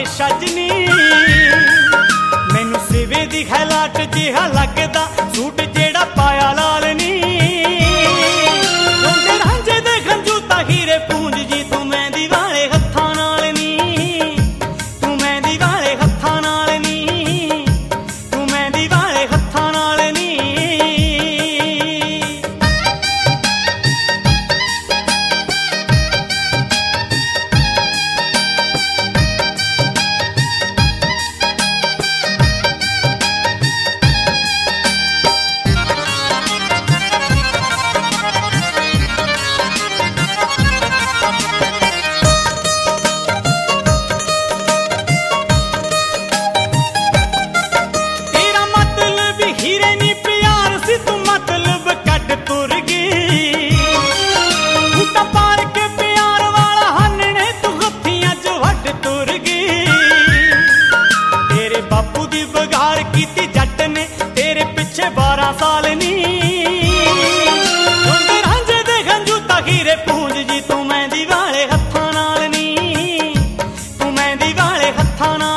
वे सजनी मैनू सिवे दी खैलाट जिहा लगदा सूट जेड़ा पाया लाल नी रोंदे रांझे दे खंजू हीरे पूंज जी तू मेहंदी वाले हत्थां नाल नी तू मेहंदी वाले हत्थां नाल नी तू मेहंदी वाले हत्थां नाल नी साल नी रोंदे रांझे दे खंजू हीरे पूंज जी तू मेहंदी वाले हत्थां नाल नी तू मेहंदी वाले हत्थां नाल